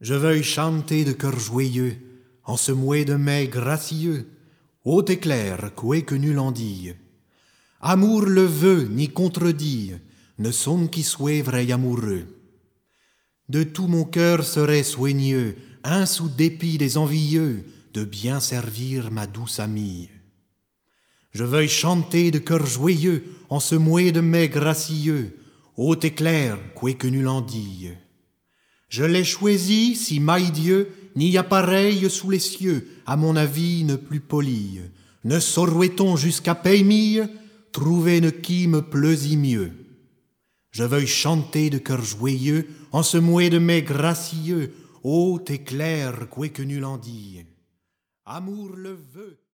Je veuille chanter de cœur joyeux, en ce mouet de mai gracieux, haut et clair, coué que nul en dit. Amour le veut, ni contredit, ne sonne qui soit vrai amoureux. De tout mon cœur serait soigneux, un sous dépit des envieux, de bien servir ma douce amie. Je veuille chanter de cœur joyeux, en ce mouet de mai gracieux, haut et clair, coué que nul en dit. Je l'ai choisi, si maille Dieu, n'y a pareil sous les cieux, à mon avis ne plus poli. Ne saurait-on jusqu'à Paymille trouver ne qui me pleusit mieux. Je veuille chanter de cœur joyeux, en ce mouet de mai gracieux, haut et clair, coué que nul en dit. Amour le veut.